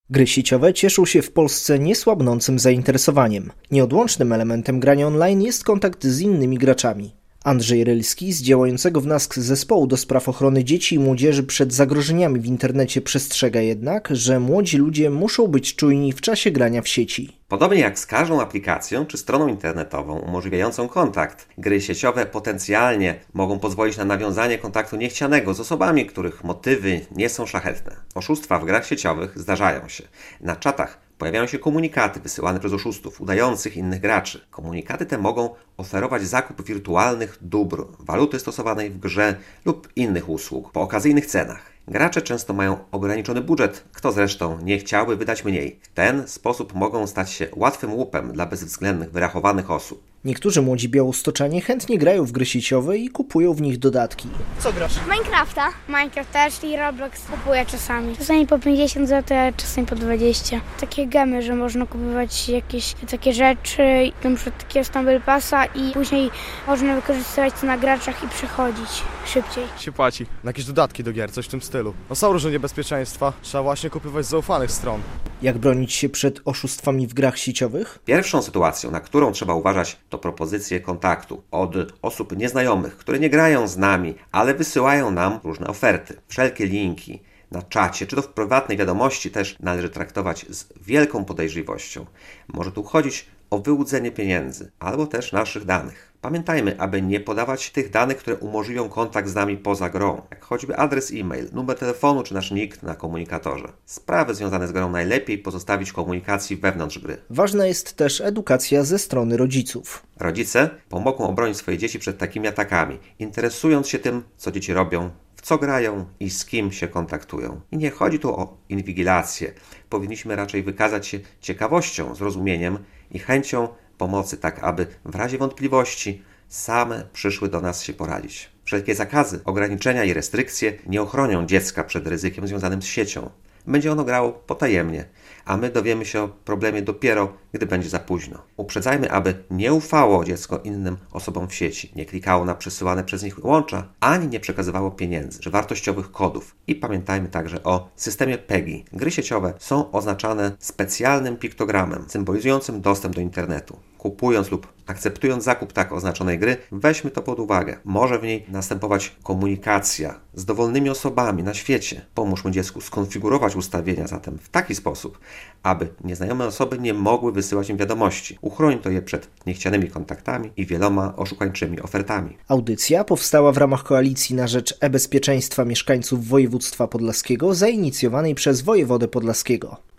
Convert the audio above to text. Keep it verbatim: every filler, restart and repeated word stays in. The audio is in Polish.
Gry sieciowe cieszą się w Polsce niesłabnącym zainteresowaniem. Nieodłącznym elementem grania online jest kontakt z innymi graczami. Andrzej Rylski z działającego w NASK Zespołu do spraw ochrony dzieci i młodzieży przed zagrożeniami w internecie przestrzega jednak, że młodzi ludzie muszą być czujni w czasie grania w sieci. Podobnie jak z każdą aplikacją czy stroną internetową umożliwiającą kontakt, gry sieciowe potencjalnie mogą pozwolić na nawiązanie kontaktu niechcianego z osobami, których motywy nie są szlachetne. Oszustwa w grach sieciowych zdarzają się. Na czatach pojawiają się komunikaty wysyłane przez oszustów udających innych graczy. Komunikaty te mogą oferować zakup wirtualnych dóbr, waluty stosowanej w grze lub innych usług po okazyjnych cenach. Gracze często mają ograniczony budżet, kto zresztą nie chciałby wydać mniej. W ten sposób mogą stać się łatwym łupem dla bezwzględnych, wyrachowanych osób. Niektórzy młodzi białostoczanie chętnie grają w gry sieciowe i kupują w nich dodatki. Co grasz? Minecrafta. Minecraft też i Roblox kupuję czasami. Czasami po pięćdziesiąt złotych, a czasami po dwadzieścia. Takie gemy, że można kupować jakieś takie rzeczy, na przykład takiego Stumble Passa i później można wykorzystywać to na graczach i przechodzić szybciej. Się płaci. Na jakieś dodatki do gier, coś w tym stylu. No są różne niebezpieczeństwa, trzeba właśnie kupywać z zaufanych stron. Jak bronić się przed oszustwami w grach sieciowych? Pierwszą sytuacją, na którą trzeba uważać, to propozycje kontaktu od osób nieznajomych, które nie grają z nami, ale wysyłają nam różne oferty. Wszelkie linki na czacie, czy to w prywatnej wiadomości też należy traktować z wielką podejrzliwością. Może tu chodzić o wyłudzenie pieniędzy, albo też naszych danych. Pamiętajmy, aby nie podawać tych danych, które umożliwią kontakt z nami poza grą, jak choćby adres e-mail, numer telefonu czy nasz nick na komunikatorze. Sprawy związane z grą najlepiej pozostawić komunikacji wewnątrz gry. Ważna jest też edukacja ze strony rodziców. Rodzice pomogą obronić swoje dzieci przed takimi atakami, interesując się tym, co dzieci robią, w co grają i z kim się kontaktują. I nie chodzi tu o inwigilację. Powinniśmy raczej wykazać się ciekawością, zrozumieniem i chęcią pomocy, tak aby w razie wątpliwości same przyszły do nas się poradzić. Wszelkie zakazy, ograniczenia i restrykcje nie ochronią dziecka przed ryzykiem związanym z siecią. Będzie ono grało potajemnie, a my dowiemy się o problemie dopiero, gdy będzie za późno. Uprzedzajmy, aby nie ufało dziecko innym osobom w sieci, nie klikało na przesyłane przez nich łącza, ani nie przekazywało pieniędzy czy wartościowych kodów. I pamiętajmy także o systemie PEGI. Gry sieciowe są oznaczane specjalnym piktogramem symbolizującym dostęp do internetu. Kupując lub akceptując zakup tak oznaczonej gry, weźmy to pod uwagę. Może w niej następować komunikacja z dowolnymi osobami na świecie. Pomóżmy dziecku skonfigurować ustawienia zatem w taki sposób, aby nieznajome osoby nie mogły wysyłać im wiadomości. Uchroń to je przed niechcianymi kontaktami i wieloma oszukańczymi ofertami. Audycja powstała w ramach koalicji na rzecz e-bezpieczeństwa mieszkańców województwa podlaskiego zainicjowanej przez wojewodę podlaskiego.